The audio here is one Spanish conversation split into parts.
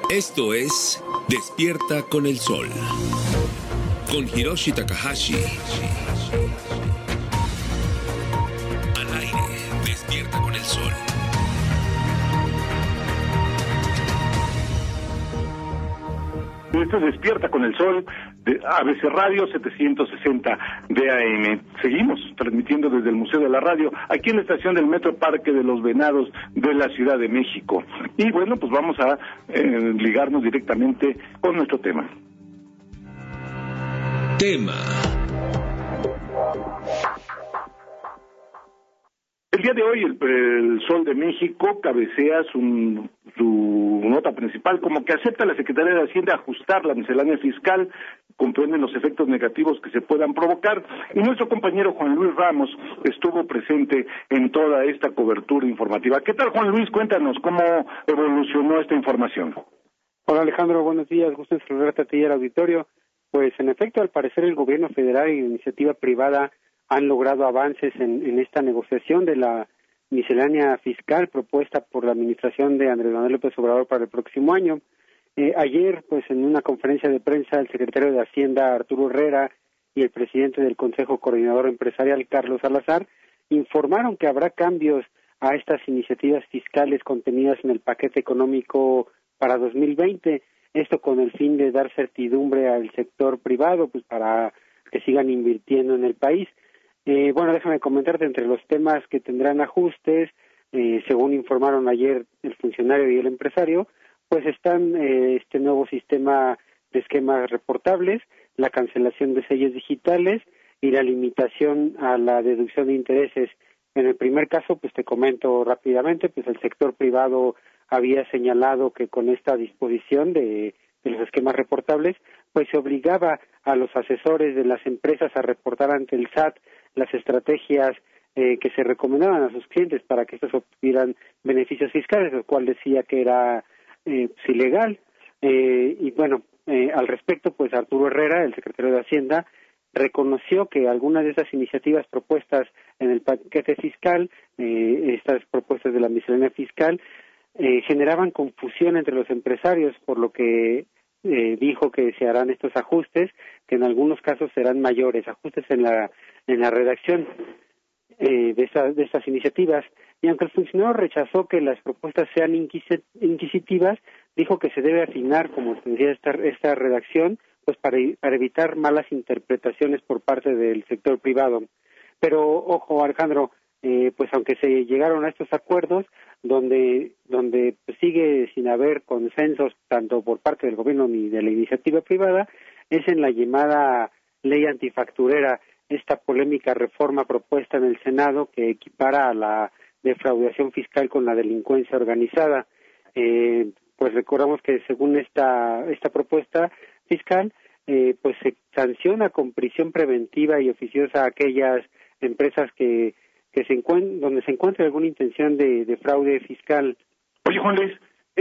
Esto es Despierta con el Sol, con Hiroshi Takahashi. Al aire, Despierta con el Sol. Esto es Despierta con el Sol, de ABC Radio 760 de AM. Seguimos transmitiendo desde el Museo de la Radio, aquí en la estación del Metro Parque de los Venados de la Ciudad de México. Y bueno, pues vamos a ligarnos directamente con nuestro tema. El día de hoy el Sol de México cabecea su nota principal como que acepta la Secretaría de Hacienda ajustar la miscelánea fiscal, comprenden los efectos negativos que se puedan provocar, y nuestro compañero Juan Luis Ramos estuvo presente en toda esta cobertura informativa. ¿Qué tal, Juan Luis? Cuéntanos cómo evolucionó esta información. Hola, Alejandro, buenos días, gusto en saludarte a ti y al auditorio. Pues en efecto, al parecer el gobierno federal y la iniciativa privada han logrado avances en esta negociación de la miscelánea fiscal propuesta por la administración de Andrés Manuel López Obrador para el próximo año. Ayer, pues en una conferencia de prensa, el secretario de Hacienda, Arturo Herrera, y el presidente del Consejo Coordinador Empresarial, Carlos Salazar, informaron que habrá cambios a estas iniciativas fiscales contenidas en el paquete económico para 2020, esto con el fin de dar certidumbre al sector privado, pues para que sigan invirtiendo en el país. Bueno, déjame comentarte entre los temas que tendrán ajustes, según informaron ayer el funcionario y el empresario, pues están este nuevo sistema de esquemas reportables, la cancelación de sellos digitales y la limitación a la deducción de intereses. En el primer caso, pues te comento rápidamente, pues el sector privado había señalado que con esta disposición de los esquemas reportables, pues se obligaba a los asesores de las empresas a reportar ante el SAT las estrategias que se recomendaban a sus clientes para que estos obtuvieran beneficios fiscales, lo cual decía que era ilegal. Y bueno, al respecto, pues Arturo Herrera, el secretario de Hacienda, reconoció que algunas de esas iniciativas propuestas en el paquete fiscal, estas propuestas de la miscelánea fiscal, generaban confusión entre los empresarios, por lo que dijo que se harán estos ajustes, que en algunos casos serán mayores, ajustes en la redacción de estas iniciativas. Y aunque el funcionario rechazó que las propuestas sean inquisitivas, dijo que se debe afinar, como te decía, esta redacción, pues para evitar malas interpretaciones por parte del sector privado. Pero ojo, Alejandro, pues aunque se llegaron a estos acuerdos, donde pues sigue sin haber consensos tanto por parte del gobierno ni de la iniciativa privada, es en la llamada ley antifacturera, esta polémica reforma propuesta en el Senado que equipara a la defraudación fiscal con la delincuencia organizada. Pues recordamos que según esta propuesta fiscal, pues se sanciona con prisión preventiva y oficiosa a aquellas empresas donde se encuentre alguna intención de fraude fiscal. Oye, Juan Luis,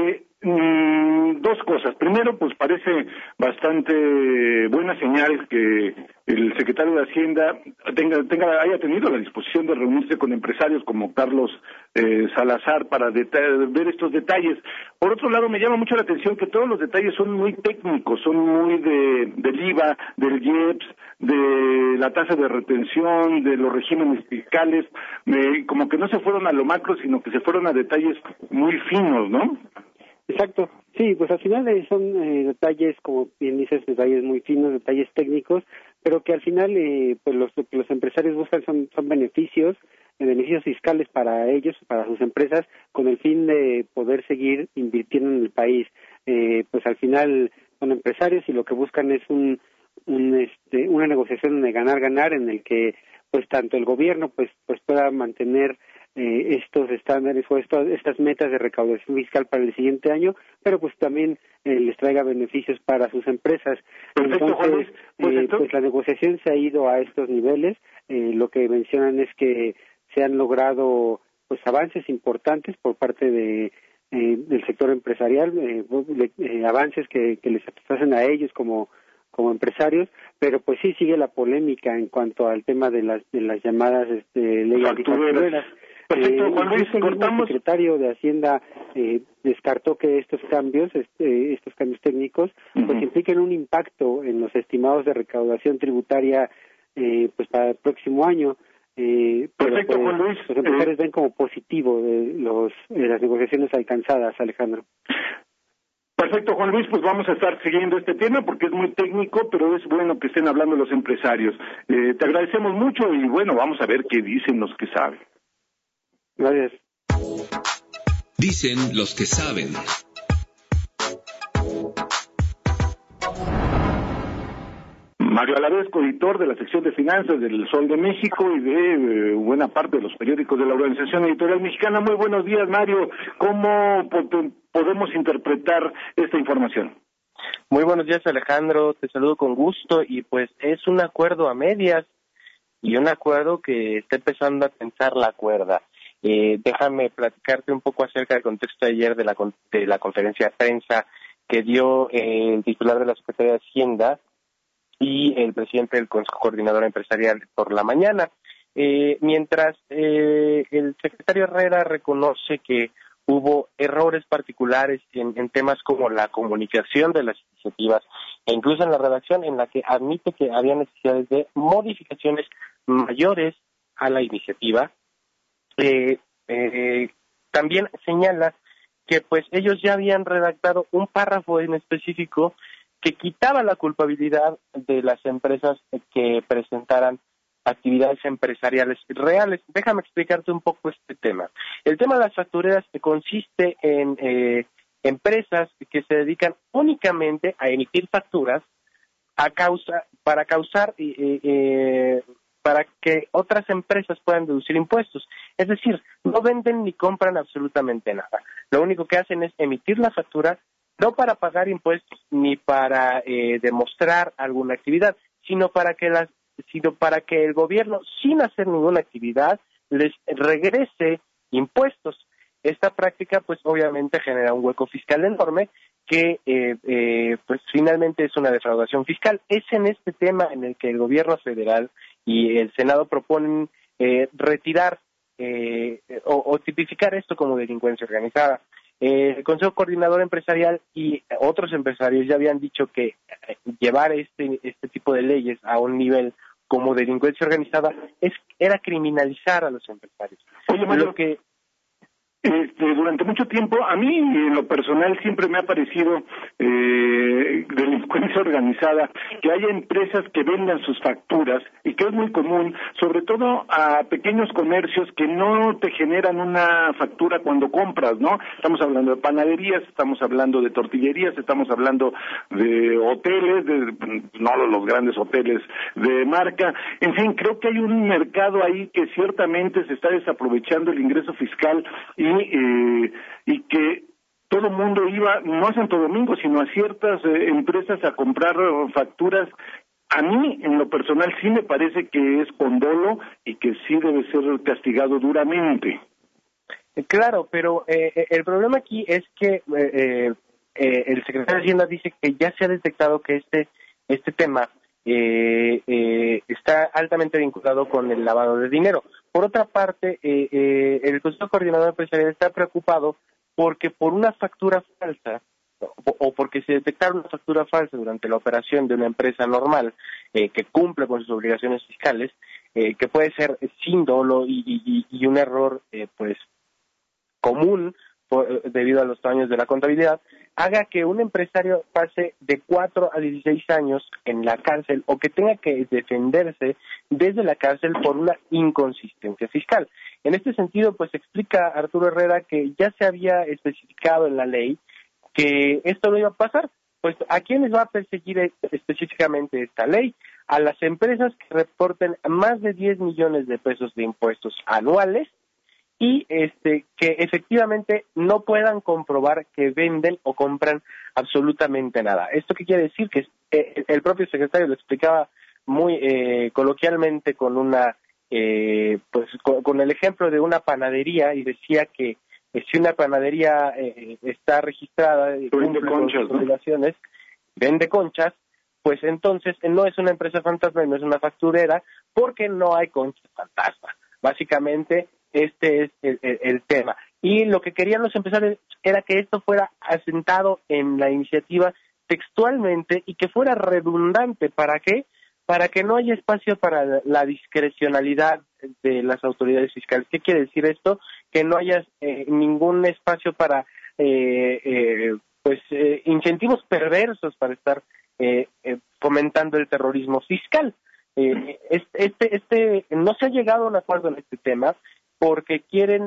dos cosas. Primero, pues parece bastante buena señal que el secretario de Hacienda haya tenido la disposición de reunirse con empresarios como Carlos Salazar para ver estos detalles. Por otro lado, me llama mucho la atención que todos los detalles son muy técnicos, son muy del IVA, del IEPS, de la tasa de retención, de los regímenes fiscales, como que no se fueron a lo macro, sino que se fueron a detalles muy finos, ¿no? Exacto, sí, pues al final son detalles, como bien dices, detalles muy finos, detalles técnicos, pero que al final pues lo que los empresarios buscan son beneficios fiscales para ellos, para sus empresas, con el fin de poder seguir invirtiendo en el país. Pues al final son empresarios y lo que buscan es una negociación de ganar-ganar en el que pues tanto el gobierno pues pueda mantener estos estándares o estas metas de recaudación fiscal para el siguiente año, pero pues también les traiga beneficios para sus empresas. Perfecto, entonces, pues la negociación se ha ido a estos niveles. Lo que mencionan es que se han logrado pues avances importantes por parte del sector empresarial, avances que les satisfacen a ellos como empresarios, pero pues sí sigue la polémica en cuanto al tema de las llamadas leyes antifactureras. Perfecto, Juan Luis, el secretario de Hacienda descartó que estos cambios técnicos, pues impliquen un impacto en los estimados de recaudación tributaria pues para el próximo año. Perfecto, pero, Juan Luis. Los empresarios ven como positivo las negociaciones alcanzadas, Alejandro. Perfecto, Juan Luis, pues vamos a estar siguiendo este tema porque es muy técnico, pero es bueno que estén hablando los empresarios. Te agradecemos mucho y bueno, vamos a ver qué dicen los que saben. Gracias. Dicen los que saben. Mario Alavés, coeditor de la sección de finanzas del Sol de México y de buena parte de los periódicos de la Organización Editorial Mexicana. Muy buenos días, Mario. ¿Cómo podemos interpretar esta información? Muy buenos días, Alejandro. Te saludo con gusto y pues es un acuerdo a medias y un acuerdo que está empezando a tensar la cuerda. Déjame platicarte un poco acerca del contexto de ayer de la conferencia de prensa que dio el titular de la Secretaría de Hacienda y el presidente del Consejo Coordinador Empresarial por la mañana. Mientras el secretario Herrera reconoce que hubo errores particulares en temas como la comunicación de las iniciativas e incluso en la redacción, en la que admite que había necesidades de modificaciones mayores a la iniciativa. También señala que pues ellos ya habían redactado un párrafo en específico que quitaba la culpabilidad de las empresas que presentaran actividades empresariales reales. Déjame explicarte un poco este tema. El tema de las factureras consiste en empresas que se dedican únicamente a emitir facturas para que otras empresas puedan deducir impuestos. Es decir, no venden ni compran absolutamente nada. Lo único que hacen es emitir la factura, no para pagar impuestos ni para demostrar alguna actividad, sino para que el gobierno, sin hacer ninguna actividad, les regrese impuestos. Esta práctica, pues, obviamente genera un hueco fiscal enorme que, pues, finalmente es una defraudación fiscal. Es en este tema en el que el gobierno federal y el Senado proponen retirar o tipificar esto como delincuencia organizada. El Consejo Coordinador Empresarial y otros empresarios ya habían dicho que llevar este tipo de leyes a un nivel como delincuencia organizada era criminalizar a los empresarios. Oye, Mario, durante mucho tiempo, a mí en lo personal siempre me ha parecido delincuencia organizada, que haya empresas que vendan sus facturas y que es muy común, sobre todo a pequeños comercios que no te generan una factura cuando compras, ¿no? Estamos hablando de panaderías, estamos hablando de tortillerías, estamos hablando de hoteles, no los grandes hoteles de marca, en fin, creo que hay un mercado ahí que ciertamente se está desaprovechando el ingreso fiscal y que todo el mundo iba, no a Santo Domingo, sino a ciertas empresas a comprar facturas. A mí, en lo personal, sí me parece que es con dolo y que sí debe ser castigado duramente. Claro, pero el problema aquí es que el secretario de Hacienda dice que ya se ha detectado que este tema está altamente vinculado con el lavado de dinero. Por otra parte, el Consejo Coordinador Empresarial está preocupado porque por una factura falsa o porque se detectara una factura falsa durante la operación de una empresa normal que cumple con sus obligaciones fiscales, que puede ser sin dolo y un error pues común debido a los tamaños de la contabilidad, haga que un empresario pase de 4 a 16 años en la cárcel o que tenga que defenderse desde la cárcel por una inconsistencia fiscal. En este sentido, pues explica Arturo Herrera que ya se había especificado en la ley que esto no iba a pasar. Pues, ¿a quiénes va a perseguir específicamente esta ley? A las empresas que reporten más de 10 millones de pesos de impuestos anuales y que efectivamente no puedan comprobar que venden o compran absolutamente nada. ¿Esto qué quiere decir? Que el propio secretario lo explicaba muy coloquialmente con con el ejemplo de una panadería, y decía que si una panadería está registrada y cumple con sus obligaciones, vende conchas, pues entonces no es una empresa fantasma y no es una facturera porque no hay conchas fantasma. Básicamente este es el tema. y lo que querían los empresarios era que esto fuera asentado en la iniciativa textualmente y que fuera redundante. ¿Para qué? Para que no haya espacio para la discrecionalidad de las autoridades fiscales. ¿Qué quiere decir esto? Que no haya ningún espacio para incentivos perversos para estar fomentando el terrorismo fiscal. No se ha llegado a un acuerdo en este tema porque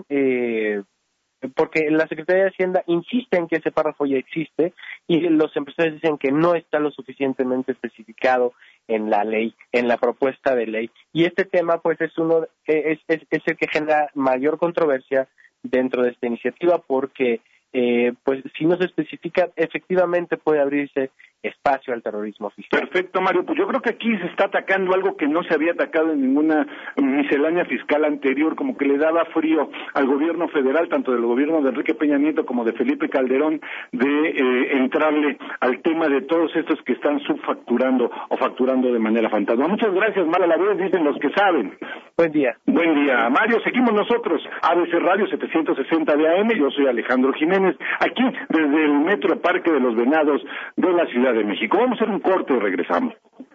porque la Secretaría de Hacienda insiste en que ese párrafo ya existe y los empresarios dicen que no está lo suficientemente especificado en la ley, en la propuesta de ley. Y este tema pues es el que genera mayor controversia dentro de esta iniciativa porque pues si no se especifica, efectivamente puede abrirse espacio al terrorismo fiscal. Perfecto, Mario. Pues yo creo que aquí se está atacando algo que no se había atacado en ninguna miscelánea fiscal anterior, como que le daba frío al gobierno federal, tanto del gobierno de Enrique Peña Nieto como de Felipe Calderón, de entrarle al tema de todos estos que están subfacturando o facturando de manera fantasma. Muchas gracias, mala la vez, dicen los que saben. Buen día. Buen día, Mario. Seguimos nosotros, ABC Radio 760 de AM. Yo soy Alejandro Jiménez, aquí desde el Metro Parque de los Venados de la Ciudad de México. Vamos a hacer un corte y regresamos.